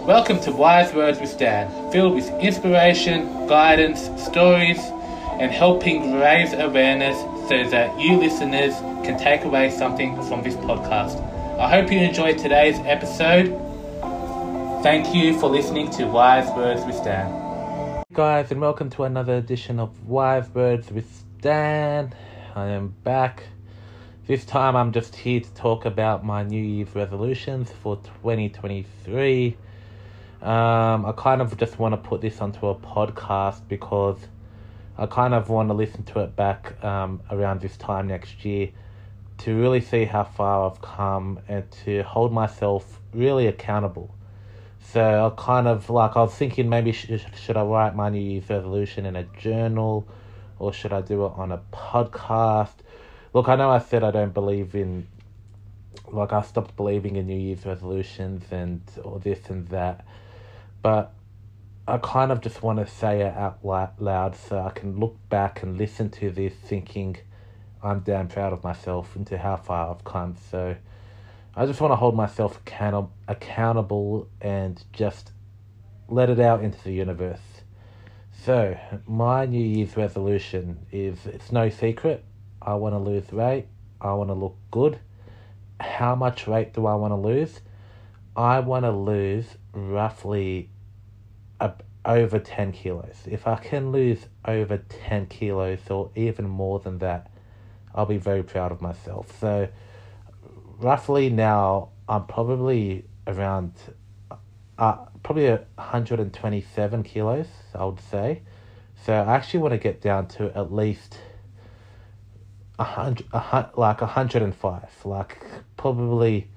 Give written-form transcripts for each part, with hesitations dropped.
Welcome to Wise Words with Dan, filled with inspiration, guidance, stories, and helping raise awareness so that you listeners can take away something from this podcast. I hope you enjoyed today's episode. Thank you for listening to Wise Words with Dan. Hey guys, and welcome to another edition of Wise Words with Dan. I am back. This time I'm just here to talk about my New Year's resolutions for 2023. I kind of just want to put this onto a podcast because I kind of want to listen to it back around this time next year to really see how far I've come and to hold myself really accountable. So I was thinking maybe should I write my New Year's resolution in a journal or should I do it on a podcast? Look, I know I said I don't believe in, I stopped believing in New Year's resolutions and all this and that. But I kind of just want to say it out loud so I can look back and listen to this thinking I'm damn proud of myself and to how far I've come. So I just want to hold myself accountable and just let it out into the universe. So my New Year's resolution is, it's no secret, I want to lose weight. I want to look good. How much weight do I want to lose? I want to lose roughly over 10 kilos. If I can lose over 10 kilos or even more than that, I'll be very proud of myself. So roughly now I'm probably around probably 127 kilos, I would say. So I actually want to get down to at least 105, probably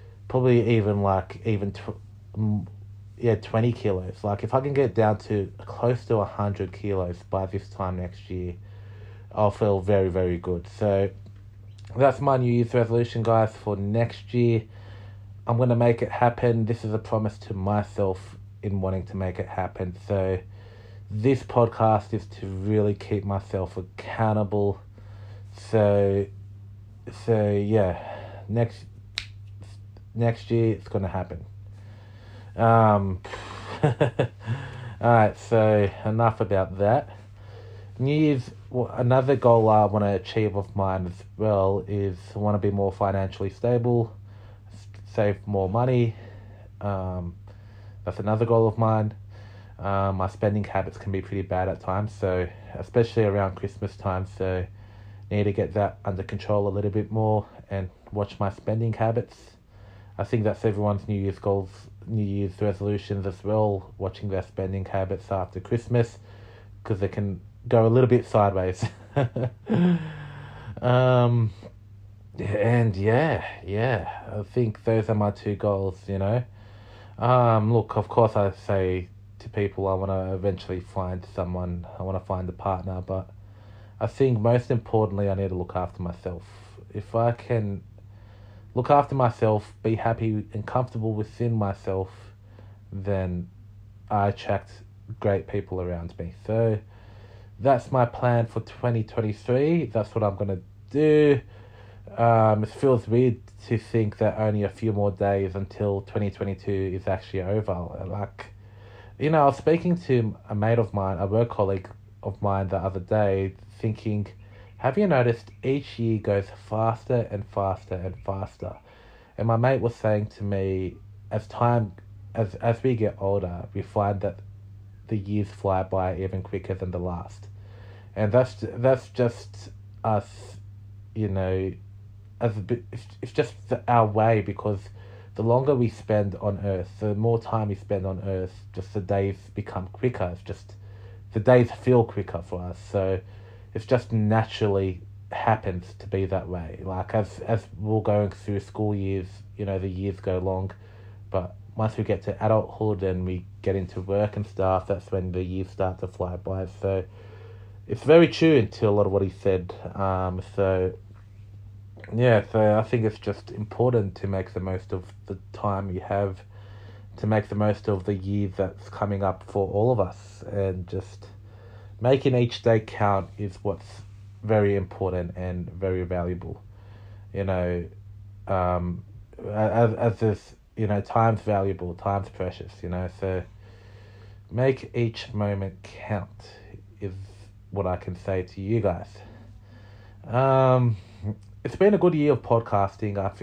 even 20 kilos. If I can get down to close to 100 kilos by this time next year, I'll feel very, very good. So that's my New Year's resolution, guys, for next year. I'm going to make it happen. This is a promise to myself in wanting to make it happen. So this podcast is to really keep myself accountable. So yeah, next year it's going to happen. Alright, so enough about that. New Year's, another goal I want to achieve of mine as well is I want to be more financially stable, save more money. That's another goal of mine. My spending habits can be pretty bad at times, so especially around Christmas time, so need to get that under control a little bit more and watch my spending habits. I think that's everyone's New Year's goals, New Year's resolutions as well, watching their spending habits after Christmas, because they can go a little bit sideways. I think those are my two goals, Look, of course I say to people I want to eventually find someone, I want to find a partner, but I think most importantly I need to look after myself. If I can look after myself, be happy and comfortable within myself, then I attract great people around me. So that's my plan for 2023. That's what I'm going to do. It feels weird to think that only a few more days until 2022 is actually over. I was speaking to a mate of mine, a work colleague of mine the other day, thinking, have you noticed each year goes faster and faster and faster? And my mate was saying to me, as we get older, we find that the years fly by even quicker than the last. And that's just us, it's just our way, because the longer we spend on Earth, the more time we spend on Earth, just the days become quicker. It's just, the days feel quicker for us. So it's just naturally happens to be that way. As we're going through school years, the years go long, but once we get to adulthood and we get into work and stuff, that's when the years start to fly by. So it's very true to a lot of what he said. So I think it's just important to make the most of the time you have, to make the most of the year that's coming up for all of us, and just making each day count is what's very important and very valuable. As time's valuable, time's precious, so make each moment count is what I can say to you guys. It's been a good year of podcasting, I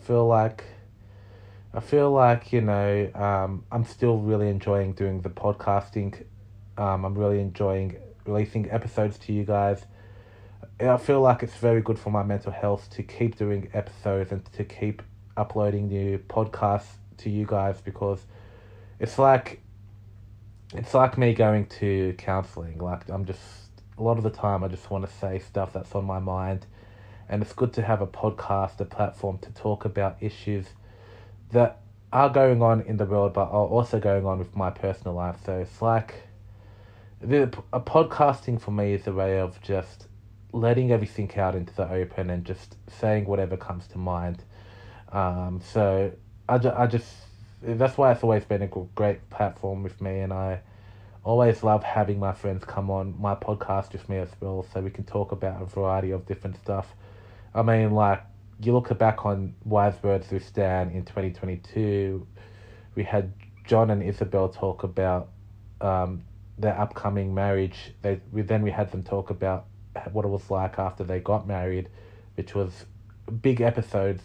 feel like, I'm still really enjoying doing the podcasting. I'm really enjoying releasing episodes to you guys. I feel like it's very good for my mental health to keep doing episodes and to keep uploading new podcasts to you guys, because it's like me going to counseling. Like, a lot of the time I just want to say stuff that's on my mind, and it's good to have a podcast, a platform to talk about issues that are going on in the world but are also going on with my personal life. So it's like a podcasting for me is a way of just letting everything out into the open and just saying whatever comes to mind. So I just that's why it's always been a great platform with me, and I always love having my friends come on my podcast with me as well, so we can talk about a variety of different stuff. I mean, like, you look back on Wise Words with Stan in 2022, we had John and Isabel talk about their upcoming marriage. We had them talk about what it was like after they got married, which was big episodes,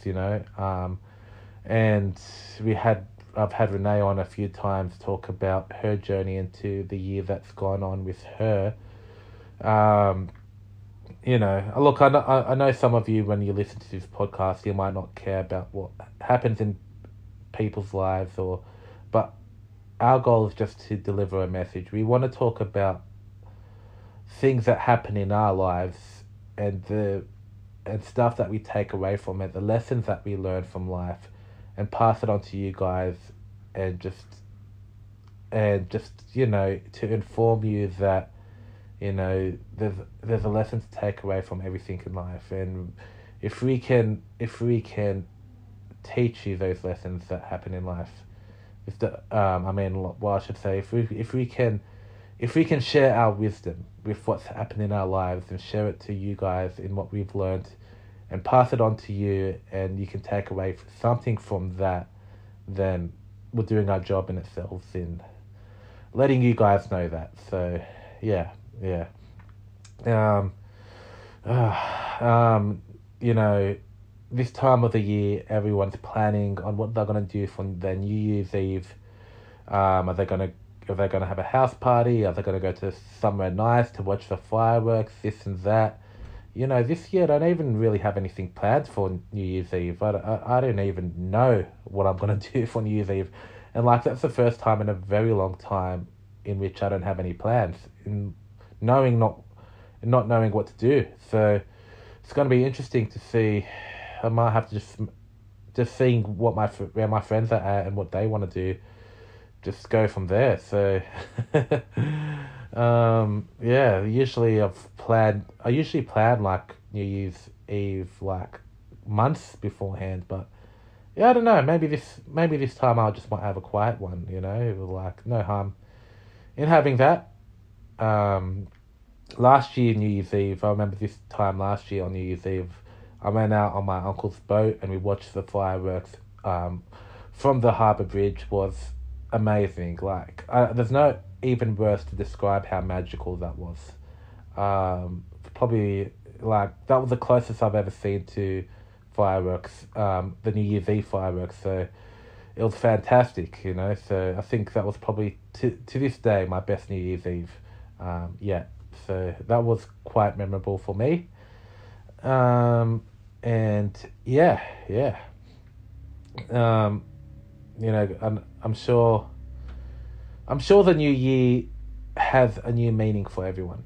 and I've had Renee on a few times talk about her journey into the year that's gone on with her. Look, I know some of you, when you listen to this podcast, you might not care about what happens in people's lives, but our goal is just to deliver a message. We want to talk about things that happen in our lives and stuff that we take away from it, the lessons that we learn from life, and pass it on to you guys, and just to inform you that there's a lesson to take away from everything in life. And if we can teach you those lessons that happen in life, I should say, if we can share our wisdom with what's happened in our lives and share it to you guys in what we've learned, and pass it on to you, and you can take away something from that, then we're doing our job in itself in letting you guys know that. So yeah. This time of the year, everyone's planning on what they're gonna do for their New Year's Eve. Are they gonna have a house party? Are they gonna go to somewhere nice to watch the fireworks? This and that. This year I don't even really have anything planned for New Year's Eve. I don't even know what I'm going to do for New Year's Eve. And that's the first time in a very long time in which I don't have any plans, not knowing what to do. So it's going to be interesting to see. I might have to just seeing where my friends are at and what they want to do, just go from there. So usually I usually plan like New Year's Eve like months beforehand, but yeah, I don't know, maybe this time I just might have a quiet one, like no harm in having that. Last year New Year's Eve, I remember this time last year on New Year's Eve, I went out on my uncle's boat and we watched the fireworks from the harbour bridge. Was amazing. There's no even words to describe how magical that was. Probably that was the closest I've ever seen to fireworks, the New Year's Eve fireworks. So it was fantastic, So I think that was probably to this day my best New Year's Eve. So that was quite memorable for me. And yeah. I'm sure the new year has a new meaning for everyone.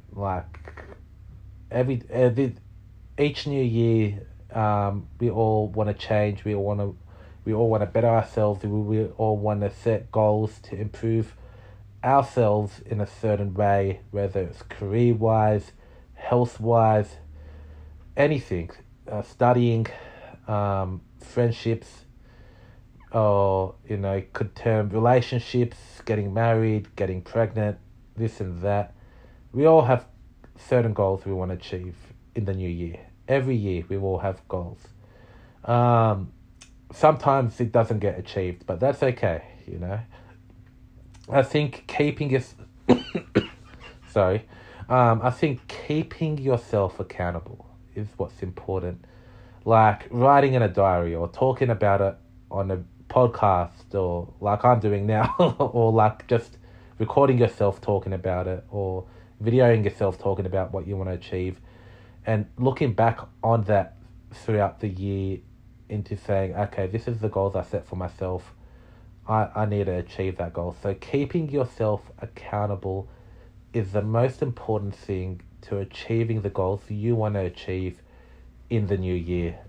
Each new year, we all want to change. We all want to better ourselves. We all want to set goals to improve ourselves in a certain way, whether it's career-wise, health-wise, anything, studying, friendships, or could term relationships, getting married, getting pregnant, this and that. We all have certain goals we want to achieve in the new year. Every year we all have goals. sometimes it doesn't get achieved, but that's okay, you know. I think keeping your sorry, I think keeping yourself accountable is what's important. Like writing in a diary or talking about it on a podcast, or like I'm doing now, or like just recording yourself talking about it, or videoing yourself talking about what you want to achieve, and looking back on that throughout the year into saying, okay, this is the goals I set for myself. I need to achieve that goal. So keeping yourself accountable is the most important thing to achieving the goals you want to achieve in the new year.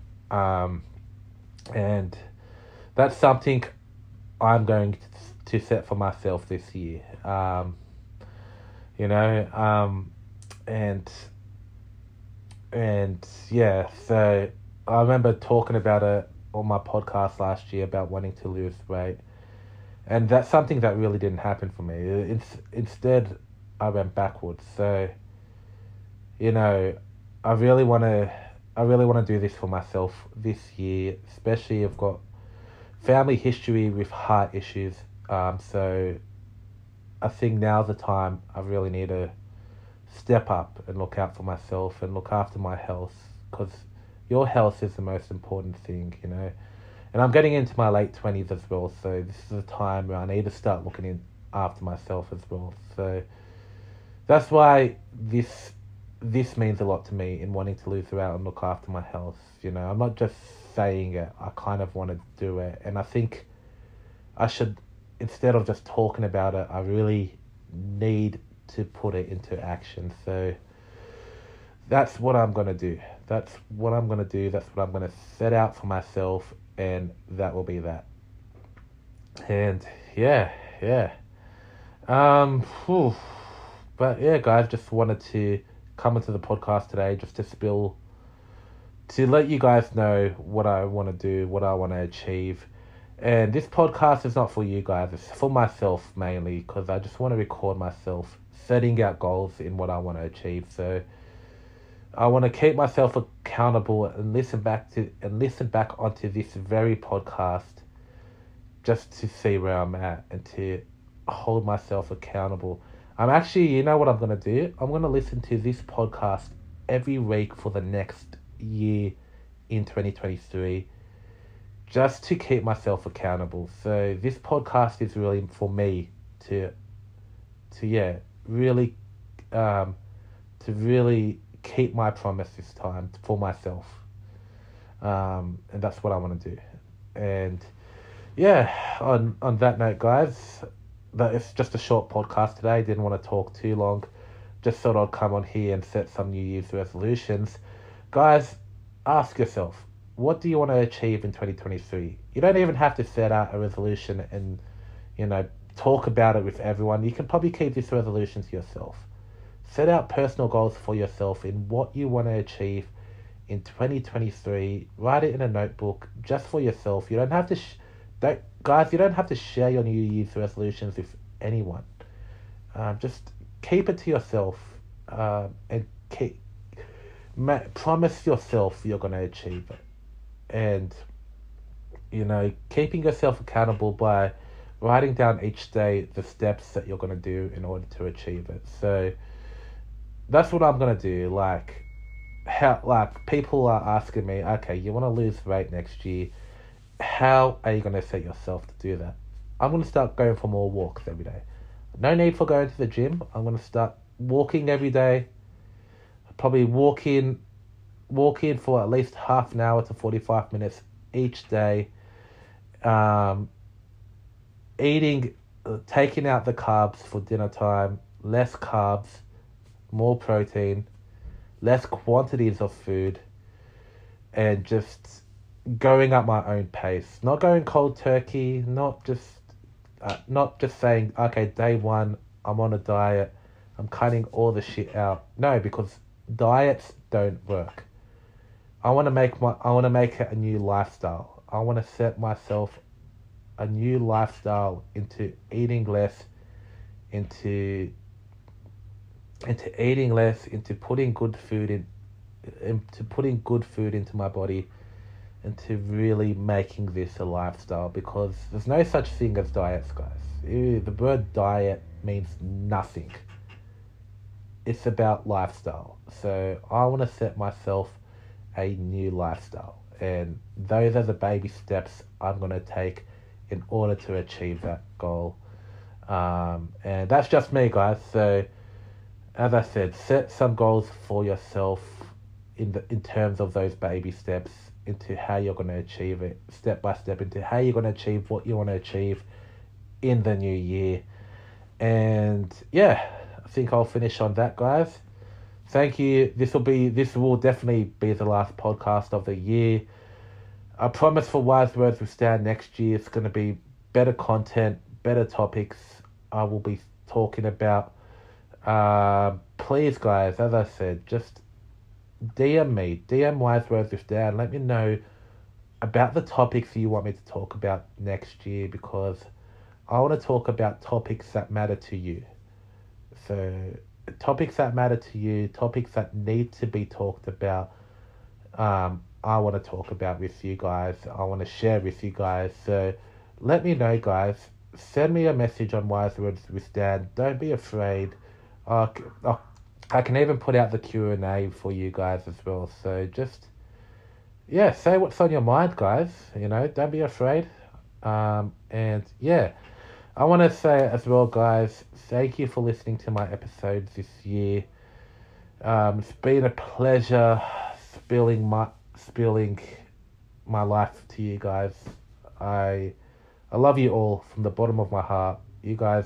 And that's something I'm going to set for myself this year. You know, and yeah, so I remember talking about it on my podcast last year about wanting to lose weight. And that's something that really didn't happen for me. Instead, I went backwards. So, you know, I really want to do this for myself this year. Especially, I've got family history with heart issues. So, I think now's the time I really need to step up and look out for myself and look after my health, because your health is the most important thing, you know. And I'm getting into my late 20s as well, so this is a time where I need to start looking after myself as well. So that's why this means a lot to me in wanting to lose weight and look after my health. You know, I'm not just saying it, I kind of want to do it. And I think I should, instead of just talking about it, I really need to put it into action. So that's what I'm going to do. That's what I'm going to set out for myself, and that will be that. And yeah. But yeah, guys, just wanted to come into the podcast today just to let you guys know what I want to do, what I want to achieve. And this podcast is not for you guys, it's for myself mainly, because I just want to record myself setting out goals in what I want to achieve. So I want to keep myself accountable and listen back onto this very podcast just to see where I'm at and to hold myself accountable. I'm actually, you know what I'm going to do? I'm going to listen to this podcast every week for the next year in 2023 just to keep myself accountable. So this podcast is really for me to really keep my promise this time for myself. And that's what I want to do. And yeah, on that note, guys, that it's just a short podcast today. Didn't want to talk too long. Just thought I'd come on here and set some New Year's resolutions. Guys, ask yourself, what do you want to achieve in 2023? You don't even have to set out a resolution and, you know, talk about it with everyone. You can probably keep this resolution to yourself. Set out personal goals for yourself in what you want to achieve in 2023. Write it in a notebook just for yourself. You don't have to, you don't have to share your New Year's resolutions with anyone. Just keep it to yourself, and promise yourself you're going to achieve it. And, you know, keeping yourself accountable by writing down each day the steps that you're going to do in order to achieve it. So that's what I'm going to do. Like people are asking me, okay, you want to lose weight next year. How are you going to set yourself to do that? I'm going to start going for more walks every day. No need for going to the gym. I'm going to start walking every day. Probably walking for at least half an hour to 45 minutes each day. Taking out the carbs for dinner time. Less carbs, more protein, less quantities of food, and just going at my own pace. Not going cold turkey, not just saying, okay, day one, I'm on a diet, I'm cutting all the shit out. No, because diets don't work. I want to make it a new lifestyle. I want to set myself a new lifestyle into eating less, into putting good food into my body, into really making this a lifestyle, because there's no such thing as diets, guys. Ew, the word diet means nothing. It's about lifestyle. So I want to set myself a new lifestyle, and those are the baby steps I'm going to take in order to achieve that goal. And that's just me, guys. So as I said, set some goals for yourself in terms of those baby steps into how you're going to achieve it, step by step, into how you're going to achieve what you want to achieve in the new year. And yeah, I think I'll finish on that, guys. Thank you. This will definitely be the last podcast of the year. I promise for Wise Words with Stan next year, it's going to be better content, better topics I will be talking about. Please, guys, as I said, just DM me, DM Wise Words with Stan. Let me know about the topics you want me to talk about next year, because I want to talk about topics that matter to you. So topics that matter to you, topics that need to be talked about, I want to talk about with you guys. I want to share with you guys. So let me know, guys. Send me a message on Wise Words with Stan. Don't be afraid. I can even put out the Q&A for you guys as well. So just, yeah, say what's on your mind, guys. Don't be afraid. And yeah, I want to say as well, guys, thank you for listening to my episodes this year. It's been a pleasure spilling my life to you guys. I love you all from the bottom of my heart. You guys,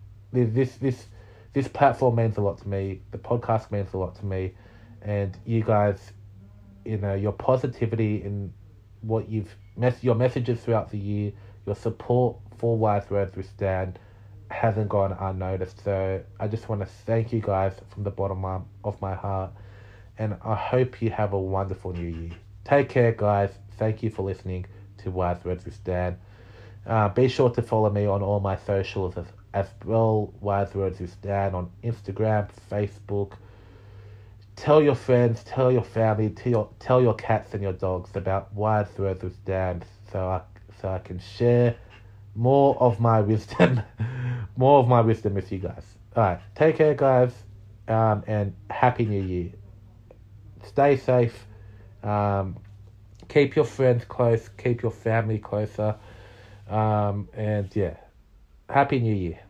this platform means a lot to me. The podcast means a lot to me, and you guys, your positivity in what your messages throughout the year, your support for Wise Words with Stan hasn't gone unnoticed. So I just want to thank you guys from the bottom of my heart, and I hope you have a wonderful new year. Take care, guys. Thank you for listening to Wise Words with Stan. Be sure to follow me on all my socials as well. Wise Words with Stan on Instagram, Facebook. Tell your friends, tell your family, tell your cats and your dogs about Wise Words with Stan, so I can share more of my wisdom with you guys. Alright, take care, guys, and Happy New Year. Stay safe. Keep your friends close, keep your family closer, and yeah, Happy New Year.